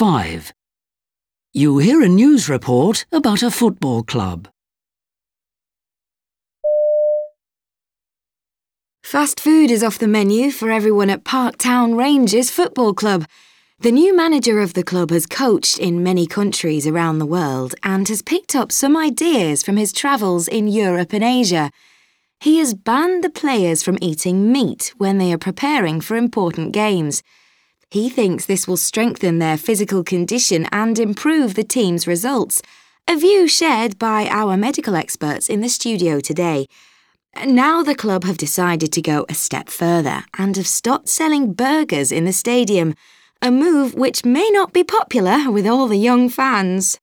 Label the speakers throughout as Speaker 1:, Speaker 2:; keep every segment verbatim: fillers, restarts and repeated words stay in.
Speaker 1: five. You hear a news report about a football club.
Speaker 2: Fast food is off the menu for everyone at Parktown Rangers Football Club. The new manager of the club has coached in many countries around the world and has picked up some ideas from his travels in Europe and Asia. He has banned the players from eating meat when they are preparing for important games. He thinks this will strengthen their physical condition and improve the team's results, a view shared by our medical experts in the studio today. Now the club have decided to go a step further and have stopped selling burgers in the stadium, a move which may not be popular with all the young fans.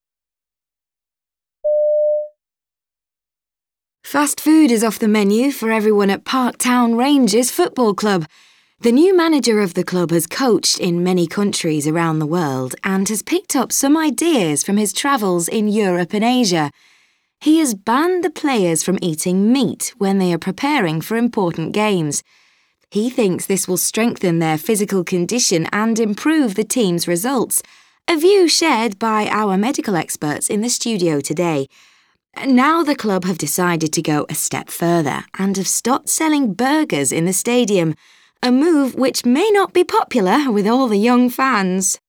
Speaker 2: Fast food is off the menu for everyone at Parktown Rangers Football Club. The new manager of the club has coached in many countries around the world and has picked up some ideas from his travels in Europe and Asia. He has banned the players from eating meat when they are preparing for important games. He thinks this will strengthen their physical condition and improve the team's results, a view shared by our medical experts in the studio today. Now the club have decided to go a step further and have stopped selling burgers in the stadium, a move which may not be popular with all the young fans.